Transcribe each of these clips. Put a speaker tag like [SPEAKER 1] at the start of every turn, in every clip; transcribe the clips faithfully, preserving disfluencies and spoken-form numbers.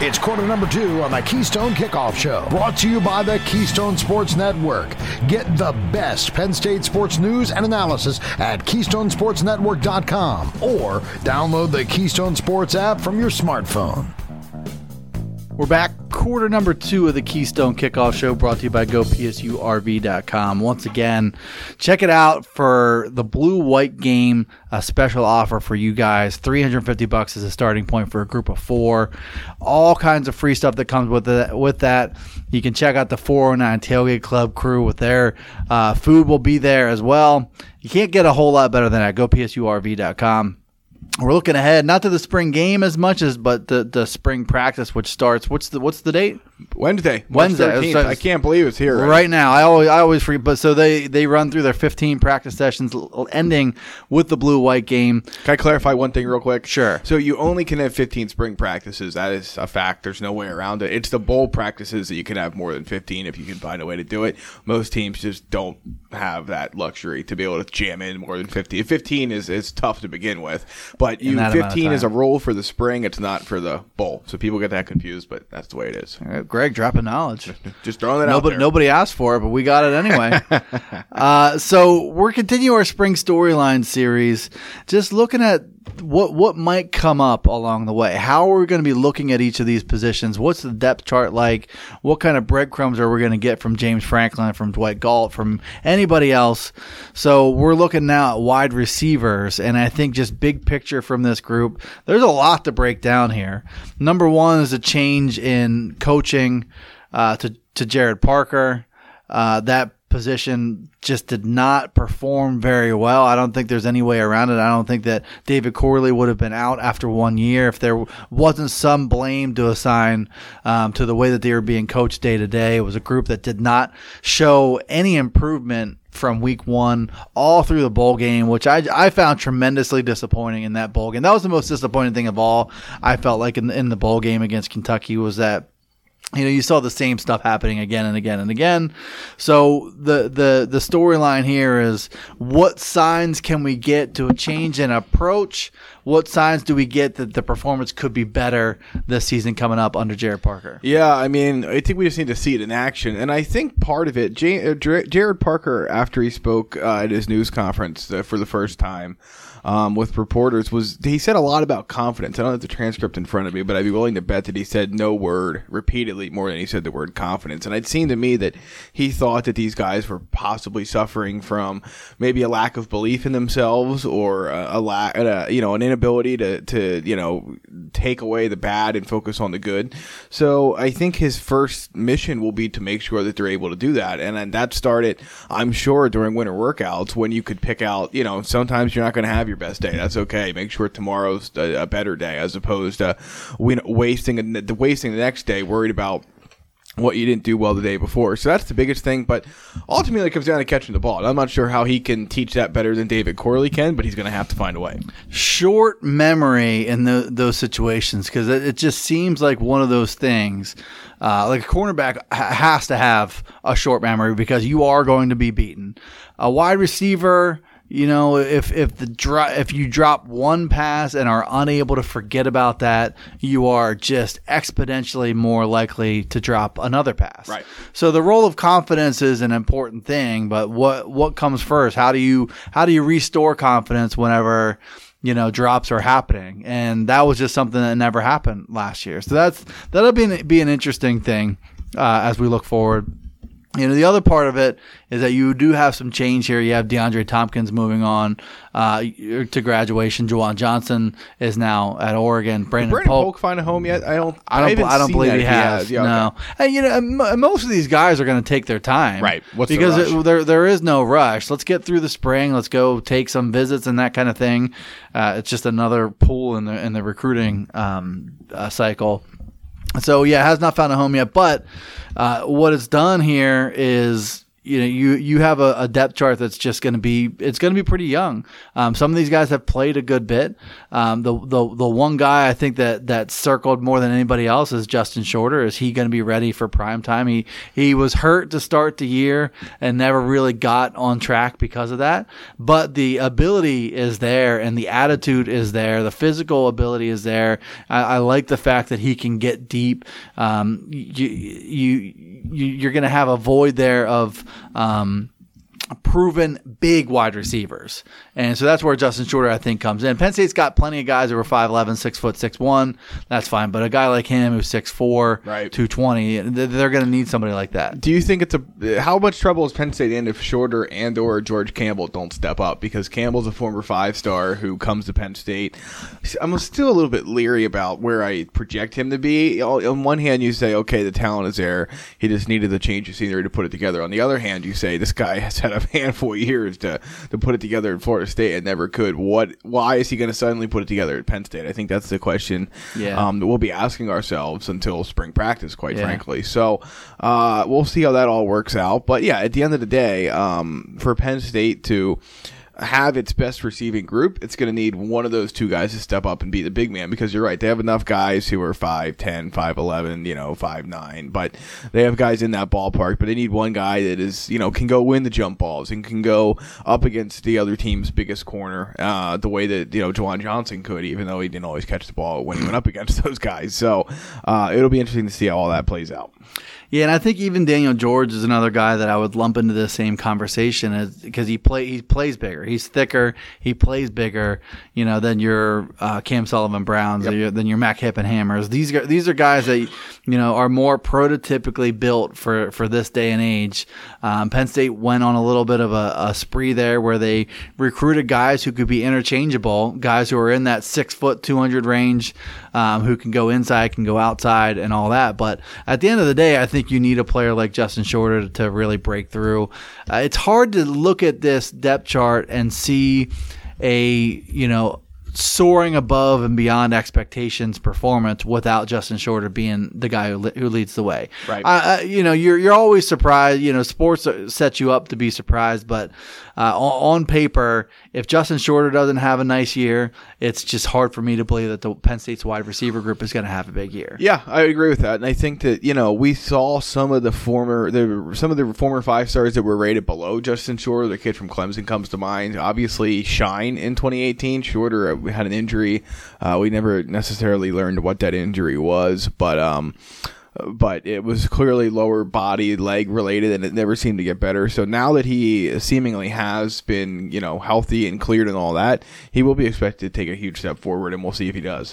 [SPEAKER 1] It's quarter number two on the Keystone Kickoff Show, brought to you by the Keystone Sports Network. Get the best Penn State sports news and analysis at keystone sports network dot com or download the Keystone Sports app from your smartphone.
[SPEAKER 2] We're back, quarter number two of the Keystone Kickoff Show, brought to you by go P S U R V dot com. Once again, check it out for the blue-white game, a special offer for you guys. three hundred fifty bucks is a starting point for a group of four. All kinds of free stuff that comes with it, with that. You can check out the four oh nine Tailgate Club crew with their uh, food will be there as well. You can't get a whole lot better than that. go P S U R V dot com. We're looking ahead, not to the spring game as much as, but the, the spring practice, which starts. What's the what's the date?
[SPEAKER 3] Wednesday.
[SPEAKER 2] Wednesday.
[SPEAKER 3] thirteenth. I can't believe it's here.
[SPEAKER 2] Right, right now. I always I always forget. But so they, they run through their fifteen practice sessions, ending with the blue white game.
[SPEAKER 3] Can I clarify one thing real quick?
[SPEAKER 2] Sure.
[SPEAKER 3] So you only can have fifteen spring practices. That is a fact. There's no way around it. It's the bowl practices that you can have more than fifteen if you can find a way to do it. Most teams just don't have that luxury to be able to jam in more than fifty. fifteen is, is tough to begin with, but you fifteen is a rule for the spring. It's not for the bowl. So people get that confused, but that's the way it is.
[SPEAKER 2] Uh, Greg, dropping knowledge.
[SPEAKER 3] Just throwing that
[SPEAKER 2] nobody,
[SPEAKER 3] out there.
[SPEAKER 2] Nobody asked for it, but we got it anyway. uh, so we're continuing our spring storyline series, just looking at what what might come up along the way. How are we going to be looking at each of these positions? What's the depth chart like? What kind of breadcrumbs are we going to get from James Franklin, from Dwight Galt, from anybody else? So we're looking now at wide receivers, and I think just big picture from this group, there's a lot to break down here. Number one is a change in coaching uh, to, to Gerad Parker. Uh, that position just did not perform very well. I don't think there's any way around it. I don't think that David Corley would have been out after one year if there wasn't some blame to assign um, to the way that they were being coached day to day. It was a group that did not show any improvement from week one all through the bowl game, which I, I found tremendously disappointing in that bowl game. That was the most disappointing thing of all. I felt like in, in the bowl game against Kentucky was that, you know, you saw the same stuff happening again and again and again. So the the the storyline here is, what signs can we get to a change in approach? What signs do we get that the performance could be better this season coming up under Gerad Parker?
[SPEAKER 3] Yeah, I mean, I think we just need to see it in action. And I think part of it, J- uh, Gerad Parker, after he spoke uh, at his news conference uh, for the first time, Um, with reporters, was he said a lot about confidence. I don't have the transcript in front of me, but I'd be willing to bet that he said no word repeatedly more than he said the word confidence. And it seemed to me that he thought that these guys were possibly suffering from maybe a lack of belief in themselves, or a, a lack, a, you know, an inability to, to, you know, take away the bad and focus on the good. So I think his first mission will be to make sure that they're able to do that. And, and that started, I'm sure, during winter workouts, when you could pick out, you know, sometimes you're not going to have your best day. That's okay. Make sure tomorrow's a, a better day, as opposed to we, wasting a, wasting the next day worried about what you didn't do well the day before. So that's the biggest thing. But ultimately, it comes down to catching the ball. And I'm not sure how he can teach that better than David Corley can, but he's going to have to find a way.
[SPEAKER 2] Short memory in the, those situations, because it, it just seems like one of those things. Uh, like a cornerback ha- has to have a short memory because you are going to be beaten. A wide receiver, you know, if if the dro- if you drop one pass and are unable to forget about that, you are just exponentially more likely to drop another pass.
[SPEAKER 3] Right.
[SPEAKER 2] So the role of confidence is an important thing, but what what comes first? How do you how do you restore confidence whenever, you know, drops are happening? And that was just something that never happened last year. So that's that'll be an, be an interesting thing uh, as we look forward. You know, the other part of it is that you do have some change here. You have DeAndre Tompkins moving on uh, to graduation. Juwan Johnson is now at Oregon. Brandon,
[SPEAKER 3] Did Brandon
[SPEAKER 2] Polk,
[SPEAKER 3] Polk find a home yet? I don't.
[SPEAKER 2] I don't.
[SPEAKER 3] I,
[SPEAKER 2] I don't believe he has.
[SPEAKER 3] has. Yeah,
[SPEAKER 2] no.
[SPEAKER 3] okay.
[SPEAKER 2] And you know, m- most of these guys are going to take their time,
[SPEAKER 3] Right. What's the
[SPEAKER 2] because
[SPEAKER 3] rush?
[SPEAKER 2] It, there there is no rush. Let's get through the spring. Let's go take some visits and that kind of thing. Uh, it's just another pool in the in the recruiting um, uh, cycle. So yeah, has not found a home yet. But uh, what it's done here is, you know, you, you have a, a depth chart that's just going to be, it's going to be pretty young. Um, some of these guys have played a good bit. Um, the, the, the one guy I think that, that circled more than anybody else is Justin Shorter. Is he going to be ready for prime time? He, he was hurt to start the year and never really got on track because of that. But the ability is there and the attitude is there. The physical ability is there. I, I like the fact that he can get deep. Um, you, you, you you're going to have a void there of um, proven big wide receivers. And so that's where Justin Shorter, I think, comes in. Penn State's got plenty of guys who are five eleven, six foot six one. That's fine. But a guy like him who's six four,
[SPEAKER 3] right.
[SPEAKER 2] two twenty, they're going to need somebody like that.
[SPEAKER 3] Do you think it's a – how much trouble is Penn State in if Shorter and or George Campbell don't step up? Because Campbell's a former five-star who comes to Penn State. I'm still a little bit leery about where I project him to be. On one hand, you say, okay, the talent is there. He just needed the change of scenery to put it together. On the other hand, you say this guy has had a handful of years to, to put it together in Florida State and never could. What? Why is he going to suddenly put it together at Penn State? I think that's the question
[SPEAKER 2] yeah.
[SPEAKER 3] um, that we'll be asking ourselves until spring practice, quite
[SPEAKER 2] yeah.
[SPEAKER 3] frankly. So uh, we'll see how that all works out. But yeah, at the end of the day, um, for Penn State to have its best receiving group, it's going to need one of those two guys to step up and be the big man, because you're right, they have enough guys who are five ten, five eleven, you know, five nine, but they have guys in that ballpark, but they need one guy that is, you know, can go win the jump balls and can go up against the other team's biggest corner, uh, the way that, you know, Juwan Johnson could, even though he didn't always catch the ball when he went up against those guys. So uh, it'll be interesting to see how all that plays out.
[SPEAKER 2] Yeah, and I think even Daniel George is another guy that I would lump into the same conversation, as because he play he plays bigger, he's thicker, he plays bigger, you know, than your uh, Cam Sullivan Browns, yep. your, than your Mac Hippenhammers. These these are guys that, you know, are more prototypically built for, for this day and age. Um, Penn State went on a little bit of a, a spree there where they recruited guys who could be interchangeable, guys who are in that six foot two hundred range, um, who can go inside, can go outside, and all that. But at the end of the day, I think think you need a player like Justin Shorter to, to really break through. Uh, it's hard to look at this depth chart and see a, you know, soaring above and beyond expectations performance without Justin Shorter being the guy who, who leads the way.
[SPEAKER 3] Right.
[SPEAKER 2] Uh, you know, you're you're always surprised. You know, sports set you up to be surprised, but uh, on, on paper, if Justin Shorter doesn't have a nice year, it's just hard for me to believe that the Penn State's wide receiver group is going to have a big year.
[SPEAKER 3] Yeah, I agree with that, and I think that, you know, we saw some of the former, the, some of the former five stars that were rated below Justin Shorter. The kid from Clemson comes to mind. Obviously, Shine in twenty eighteen. Shorter uh, had an injury. Uh, we never necessarily learned what that injury was, but um, but it was clearly lower body, leg related, and it never seemed to get better. So now that he seemingly has been, you know, healthy and cleared and all that, he will be expected to take a huge step forward, and we'll see if he does.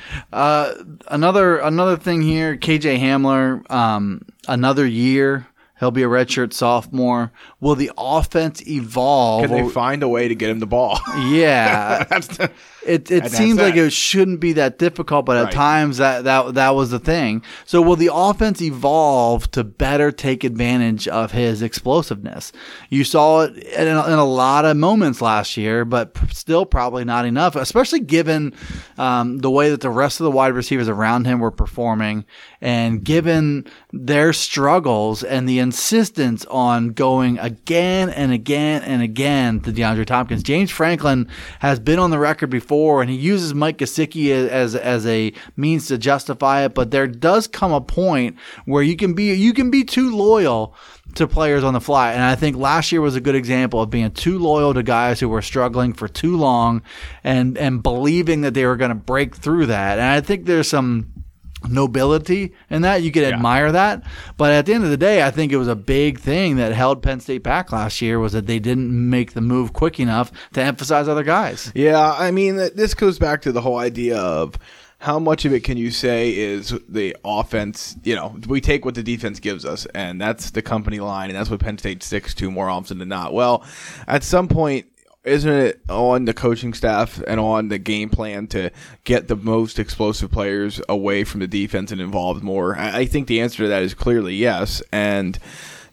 [SPEAKER 2] Uh, another another thing here, K J Hamler, um, another year. He'll be a redshirt sophomore. Will the offense evolve?
[SPEAKER 3] Can they find a way to get him the ball?
[SPEAKER 2] Yeah.
[SPEAKER 3] That's the,
[SPEAKER 2] it it seems like it shouldn't be that difficult, but at
[SPEAKER 3] right.
[SPEAKER 2] times that, that that was the thing. So will the offense evolve to better take advantage of his explosiveness? You saw it in a, in a lot of moments last year, but still probably not enough, especially given um, the way that the rest of the wide receivers around him were performing, and given their struggles and the insistence on going again and again and again to DeAndre Thompkins. James Franklin has been on the record before, and he uses Mike Gesicki as as a means to justify it. But there does come a point where you can be you can be too loyal to players on the fly, and I think last year was a good example of being too loyal to guys who were struggling for too long, and and believing that they were going to break through that. And I think there's some nobility in that. You could
[SPEAKER 3] yeah.
[SPEAKER 2] admire that, but at the end of the day, I think it was a big thing that held Penn State back last year, was that they didn't make the move quick enough to emphasize other guys.
[SPEAKER 3] Yeah, I mean, this goes back to the whole idea of how much of it can you say is the offense. You know, we take what the defense gives us, and that's the company line, and that's what Penn State sticks to more often than not. Well, at some point, isn't it on the coaching staff and on the game plan to get the most explosive players away from the defense and involved more? I think the answer to that is clearly yes. And,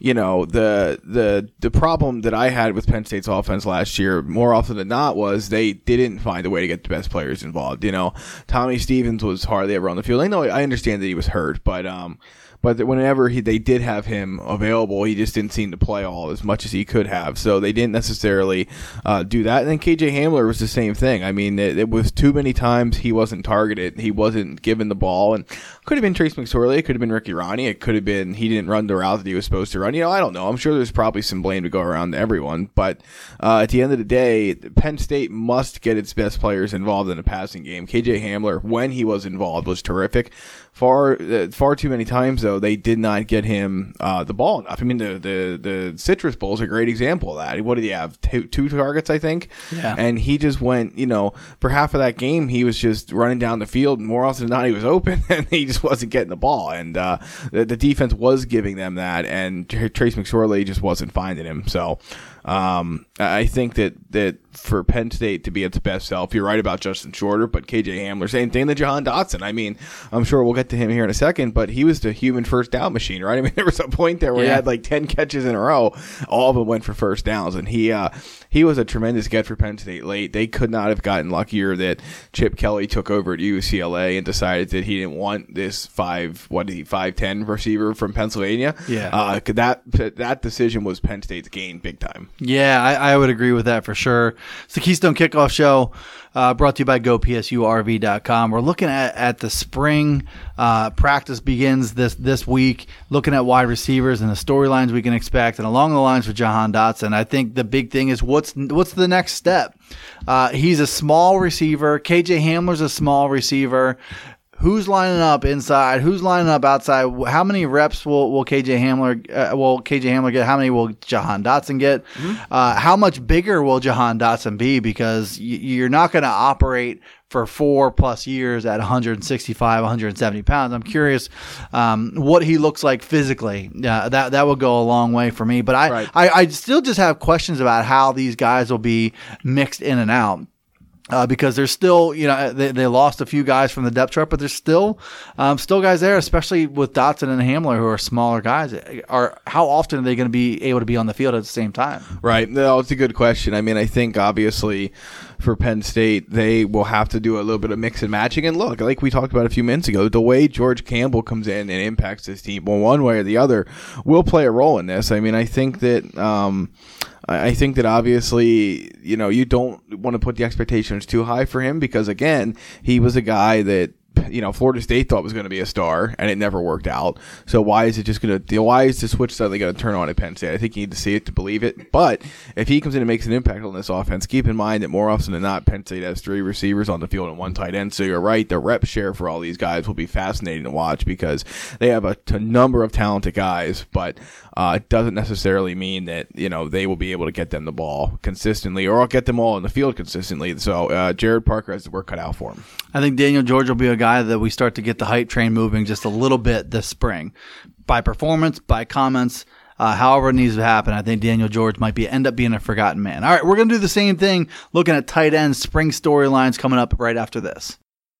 [SPEAKER 3] you know, the the the problem that I had with Penn State's offense last year, more often than not, was they didn't find a way to get the best players involved. You know, Tommy Stevens was hardly ever on the field. I know, I understand that he was hurt, but um, but whenever he they did have him available, he just didn't seem to play all as much as he could have. So they didn't necessarily uh, do that. And then K J Hamler was the same thing. I mean, it, it was too many times he wasn't targeted. He wasn't given the ball, and could have been Trace McSorley. It could have been Ricky Ronnie. It could have been he didn't run the route that he was supposed to run. You know, I don't know. I'm sure there's probably some blame to go around to everyone. But uh, at the end of the day, Penn State must get its best players involved in the passing game. K J Hamler, when he was involved, was terrific. Far uh, far too many times, though, they did not get him uh, the ball enough. I mean, the, the, the Citrus Bowl is a great example of that. What did he have? Two, two targets, I think?
[SPEAKER 2] Yeah.
[SPEAKER 3] And he just went, you know, for half of that game, he was just running down the field. And more often than not, he was open, and he just wasn't getting the ball. And uh, the, the defense was giving them that, and Trace McSorley just wasn't finding him. So um, I think that, that for Penn State to be its best self, you're right about Justin Shorter, but K J Hamler, same thing to Jahan Dotson. I mean, I'm sure we'll get to him here in a second, but he was the human first down machine, right? I mean, there was a point there where
[SPEAKER 2] yeah.
[SPEAKER 3] he had like ten catches in a row. All of them went for first downs, and he uh, he was a tremendous get for Penn State late. They could not have gotten luckier that Chip Kelly took over at U C L A and decided that he didn't want this five, what did he, five ten receiver from Pennsylvania.
[SPEAKER 2] Yeah.
[SPEAKER 3] Uh, that, that decision was Penn State's gain big time.
[SPEAKER 2] Yeah, I, I would agree with that for sure. It's the Keystone Kickoff Show, uh, brought to you by Go P S U R V dot com. We're looking at, at the spring uh, practice begins this this week, looking at wide receivers and the storylines we can expect, and along the lines with Jahan Dotson. I think the big thing is what's what's the next step? Uh, he's a small receiver. K J Hamler's a small receiver. Who's lining up inside? Who's lining up outside? How many reps will, will K J Hamler uh, will K J Hamler get? How many will Jahan Dotson get? Mm-hmm. Uh, how much bigger will Jahan Dotson be? Because y- you're not going to operate for four plus years at one sixty-five, one seventy pounds. I'm curious um, what he looks like physically. Uh, that that will go a long way for me. But I,
[SPEAKER 3] right.
[SPEAKER 2] I I still just have questions about how these guys will be mixed in and out. Uh, because there's still, you know, they, they lost a few guys from the depth chart, but there's still, um, still guys there, especially with Dotson and Hamler, who are smaller guys. Are how often are they going to be able to be on the field at the same time?
[SPEAKER 3] Right. No, it's a good question. I mean, I think obviously for Penn State, they will have to do a little bit of mix and matching. And look, like we talked about a few minutes ago, the way George Campbell comes in and impacts this team, well, one way or the other, will play a role in this. I mean, I think that. Um, I think that obviously, you know, you don't want to put the expectations too high for him because, again, he was a guy that, you know, Florida State thought was going to be a star, and it never worked out. So why is it just going to? Why is the switch suddenly going to turn on at Penn State? I think you need to see it to believe it. But if he comes in and makes an impact on this offense, keep in mind that more often than not, Penn State has three receivers on the field and one tight end. So you're right, the rep share for all these guys will be fascinating to watch because they have a, a number of talented guys, but uh, it doesn't necessarily mean that you know they will be able to get them the ball consistently or get them all in the field consistently. So uh, Jared Parker has the work cut out for him.
[SPEAKER 2] I think Daniel George will be a guy that we start to get the hype train moving just a little bit this spring. By performance, by comments, uh, however it needs to happen, I think Daniel George might be end up being a forgotten man. All right, we're going to do the same thing, looking at tight end spring storylines coming up right after this.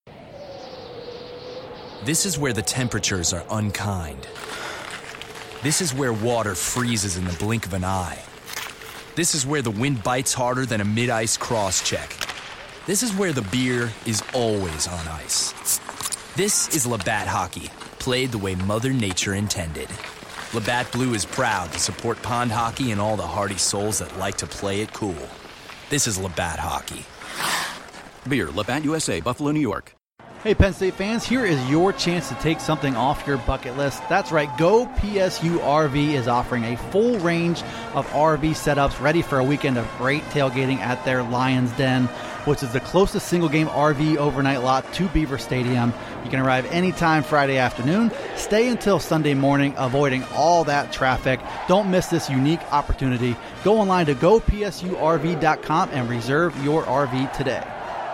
[SPEAKER 4] This is where the temperatures are unkind. This is where water freezes in the blink of an eye. This is where the wind bites harder than a mid-ice cross-check. This is where the beer is always on ice. This is Labatt Hockey, played the way Mother Nature intended. Labatt Blue is proud to support pond hockey and all the hardy souls that like to play it cool. This is Labatt Hockey.
[SPEAKER 5] Beer, Labatt U S A, Buffalo, New York.
[SPEAKER 2] Hey, Penn State fans, here is your chance to take something off your bucket list. That's right, Go P S U R V is offering a full range of R V setups ready for a weekend of great tailgating at their Lions Den, which is the closest single-game R V overnight lot to Beaver Stadium. You can arrive anytime Friday afternoon, stay until Sunday morning, avoiding all that traffic. Don't miss this unique opportunity. Go online to go P S U R V dot com and reserve your R V today.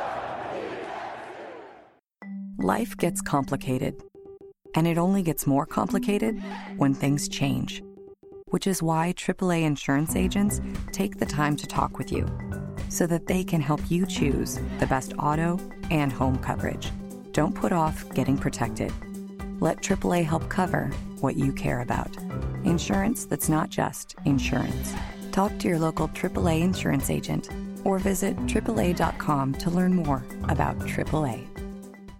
[SPEAKER 6] Life gets complicated, and it only gets more complicated when things change, which is why triple A insurance agents take the time to talk with you so that they can help you choose the best auto and home coverage. Don't put off getting protected. Let triple A help cover what you care about. Insurance that's not just insurance. Talk to your local triple A insurance agent or visit triple A dot com to learn more about triple A.